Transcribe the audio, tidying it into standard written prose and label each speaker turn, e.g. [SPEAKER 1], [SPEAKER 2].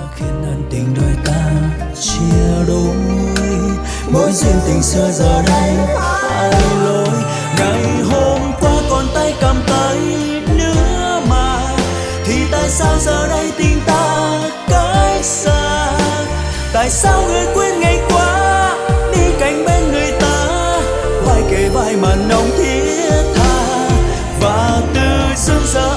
[SPEAKER 1] khiến ân tình đôi ta chia đôi. Mỗi duyên tình xưa giờ đây hai lối. Ngày hôm qua còn tay cầm tay nữa mà, thì tại sao giờ đây tình ta cách xa? Tại sao người quên ngày qua đi cạnh bên người ta, vai kề vai mà nồng thiết tha, và từ xưa giờ